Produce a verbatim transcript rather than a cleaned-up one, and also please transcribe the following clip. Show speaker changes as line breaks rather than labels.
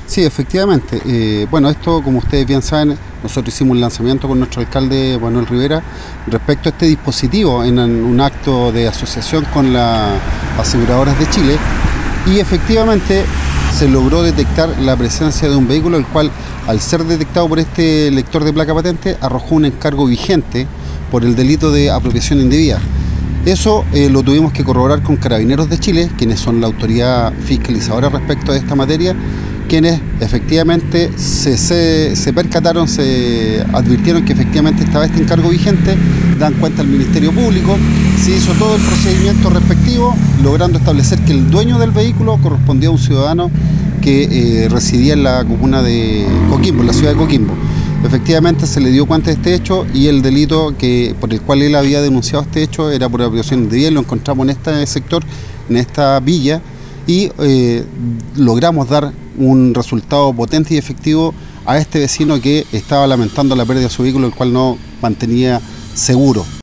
Sí, efectivamente. Eh, bueno, esto, como ustedes bien saben, nosotros hicimos un lanzamiento con nuestro alcalde Manuel Rivera respecto a este dispositivo en un acto de asociación con las aseguradoras de Chile, y efectivamente se logró detectar la presencia de un vehículo, el cual, al ser detectado por este lector de placa patente, arrojó un encargo vigente por el delito de apropiación indebida. Eso eh, lo tuvimos que corroborar con Carabineros de Chile, quienes son la autoridad fiscalizadora respecto a esta materia, quienes efectivamente se, se, se percataron, se advirtieron que efectivamente estaba este encargo vigente, dan cuenta al Ministerio Público, se hizo todo el procedimiento respectivo, logrando establecer que el dueño del vehículo correspondía a un ciudadano que eh, residía en la comuna de Coquimbo, en la ciudad de Coquimbo. Efectivamente se le dio cuenta de este hecho, y el delito que, por el cual él había denunciado este hecho era por apropiación indebida. Lo encontramos en este sector, en esta villa, y eh, logramos dar un resultado potente y efectivo a este vecino que estaba lamentando la pérdida de su vehículo, el cual no mantenía seguro.